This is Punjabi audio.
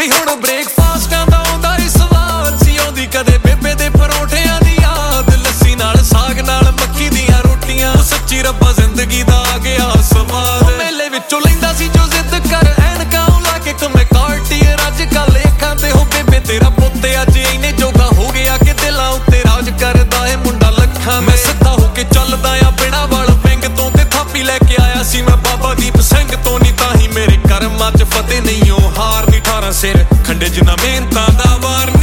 ਬਈ ਹੁਣ ਬ੍ਰੇਕਫਾਸਟਾਂ ਦਾ ਆਉਂਦਾ ਈ ਸਵਾਦ ਸੀ, ਆਉਂਦੀ ਕਦੇ ਬੇਬੇ ਦੇ ਪਰੌਂਠਿਆਂ ਦੀ ਯਾਦ, ਲੱਸੀ ਨਾਲ ਸਾਗ ਨਾਲ ਮੱਕੀ ਦੀਆਂ ਰੋਟੀਆਂ, ਸੱਚੀ ਰੱਬਾ ਜ਼ਿੰਦਗੀ ਦਾ ਆ ਗਿਆ ਸਵਾਦ। ਮੇਲੇ ਵਿੱਚੋਂ ਲੈਂਦਾ ਸੀ ਜੋ ਜ਼ਿੱਦ ਕਰ ਐਨਕਾਂ ਲਾ ਕੇ ਕਮੇ ਕਾਰਟੀਅਰ, ਅੱਜ ਕੱਲ ਅੱਖਾਂ ਤੇ ਹੋ ਬੇਬੇ ਤੇਰਾ ਪੁੱਤ ਅੱਜ ਇੰਨੇ ਜੋਗਾ ਹੋ ਗਿਆ ਕਿ ਦਿਲਾਂ ਉੱਤੇ ਰਾਜ ਕਰਦਾ ਏ ਮੁੰਡਾ ਲੱਖਾਂ। ਮੈਂ ਸਿੱਧਾ ਹੋ ਕੇ ਚੱਲਦਾ ਆ ਬਿਨਾਂ ਵਾਲ ਵਿੰਗ ਤੋਂ, ਤੇ ਥਾਪੀ ਲੈ ਕੇ ਆਇਆ ਸੀ ਮੈਂ ਬਾਬਾ ਦੀਪ ਸਿੰਘ ਤੋਂ, ਨੀ ਤਾਂ ਹੀ ਮੇਰੇ ਕਰਮਾਂ 'ਚ ਫਤਿਹ ਨਹੀਂ ਉਹ ਹਾਰ ਨੀ 18 ਸਿਰ ਖੰਡੇ ਜਿੰਨਾ ਮਿਹਨਤਾਂ ਦਾ ਵਾਰ।